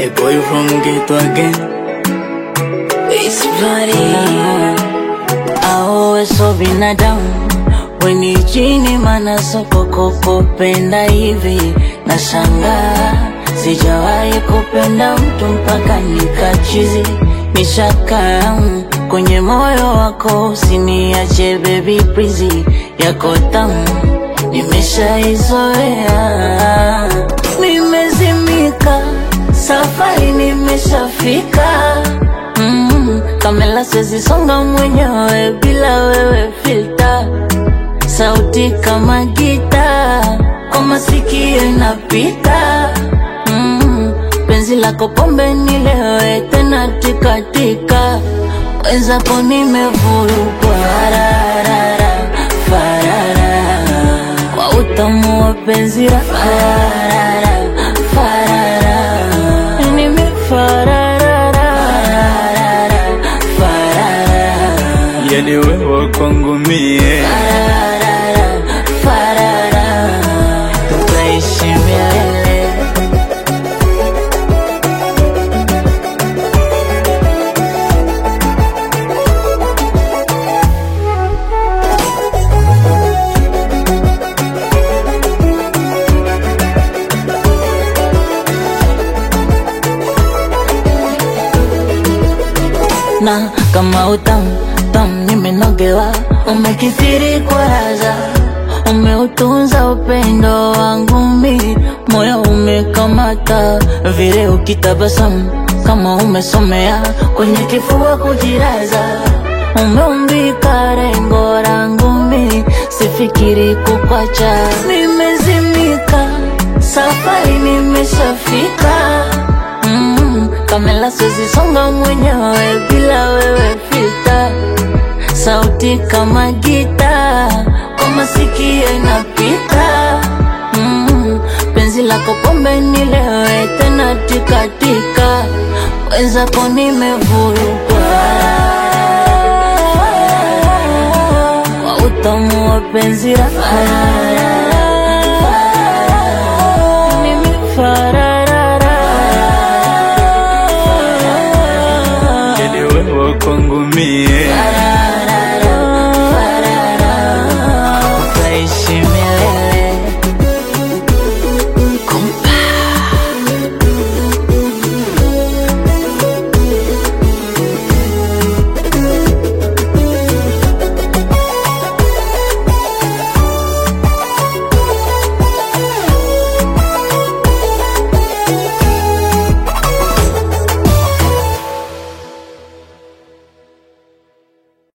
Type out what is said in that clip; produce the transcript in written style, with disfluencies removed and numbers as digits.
a boy from ghetto again. It's bloody. Awe so binadamu weni chini mana soko kupenda hivi. Nashangaa sijawahi kupenda mtu mpaka nikachizi. Nishaka kwenye moyo wako usiniache baby please. Yako tamu nimeshaizoea. Nimezimika safari nimeshafika. Kamela siwezi songa mwenyewe bila wewe filter. Sauti kama gita kwa masikio inapita. Penzi lako pombe nilewe tena tika tika. Wenzako nimevurugwa farara farara. Kwa utamu wa penzi la farara farara. Nimefarara farara. Yani wewe kwangu mie Farara farara. Tutaishi milele. Na kama utamu nimenogewa. Umekithiri kwa raza, umeutunza upendo wangu mi. Moyo umekamata vile ukitabasamu kama umesomea kwenye kifua kujiraza. Umeumbika rengo rangu mi, sifikiri kukwacha. Nimezimika safari nimeshafika. Kamela siwezi songa mwenyewe bila wewe filter. Sauti kama gita kwa masikio inapita. Penzi lako pombe nilewe tena tika tika. Wenzako nimevurugwa kwa utamu wa penzi la